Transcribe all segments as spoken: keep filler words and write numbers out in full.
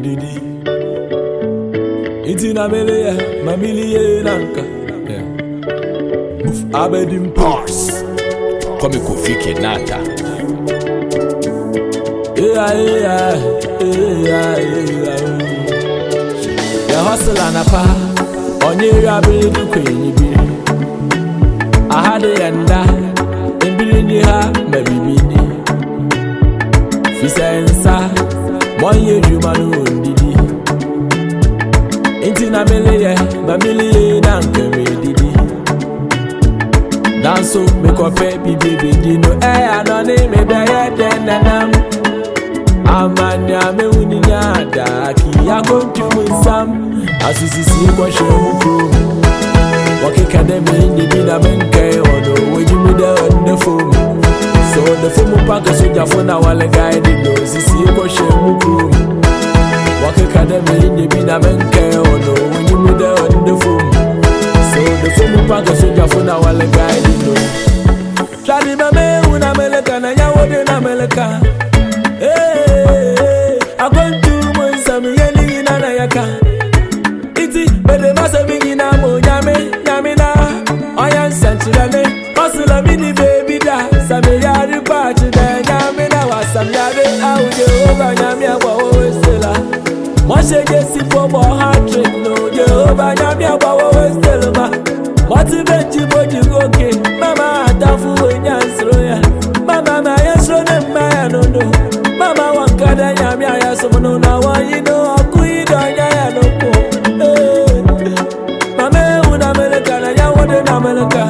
didi. Iti na mele mamili ye nanka. Abedim Pars. Come Kofi Kenata. Yeah, yeah, yeah, yeah. The hustle and a pa. Onye rabbi du kwenye bi. Ahade yanda. Imbili ni ha mebibini. Fisa ensa. Monye jumanu ondidi. Inti na mele ye. Mamili ye nanka me didi. Danso me kope bibi bidi no eh anone me beye denanam amanya me uninya da ki akontu musam asisisi ko shewu wakika de me ni bi na menke odo wejimi de on the phone so the phone pack so jafo na wale guide no sisi ko shewu wakika de me ni bi na menke odo wejimi de on the phone so the phone pack so jafo na wale guide no Shadi mame una meleka na yawode na meleka. Eh, akontu mo nsami yeli na na yaka. Iti bede masabi na mo nyame nyame na. Oya nsanchira ne, osula mini baby da. Sami yari pachi da nyame na wasam yade auje oba nyame agwa westela. Moshe gesi pobo heart trick no je oba nyame agwa westela ma. Moti benji boji goke mama atafu wenyansroya mama ma yesro ne maya nondo mama wankada nyami ayasomono na wayino akuido nyaya noko mama una meleka na yawode na meleka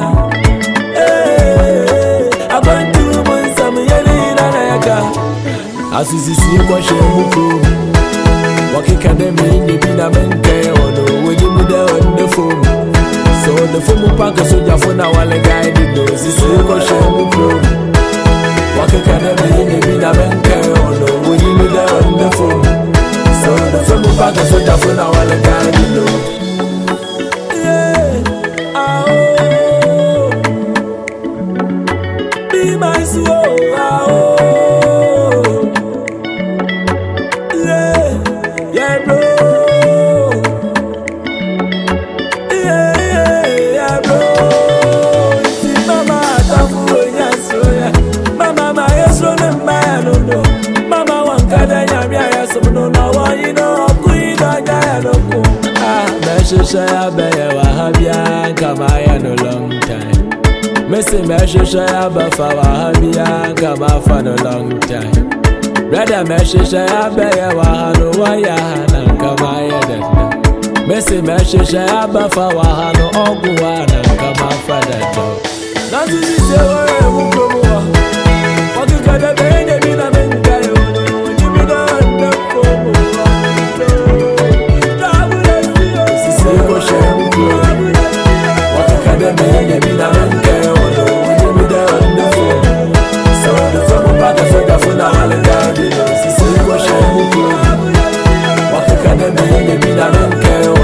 eh akontu monsam yeli na na yaka asisisi kwa shemuko wakika de me ni bina menke ono wejimu de on the phone so the phone pack so jafo na wale guide no sisi ko shemu pro wakika de me ni bi na menke ono we ni de on the phone so the phone pack so jafo na wale guide no yeah ah be my soul ah yeah yeah bro Shaya baya wahabia kama ya no long time. Missy mesha shaya bafa wahabia kama for no long time. Brother mesha shaya baya wahano waya hana kama ya dada. Missy mesha shaya bafa wahano oguwana kama for dada. Nanti zise wale mukomuwa. Wakikada bende mina mengayo. Wajimida anda komuwa. Wakika de me, baby, na menke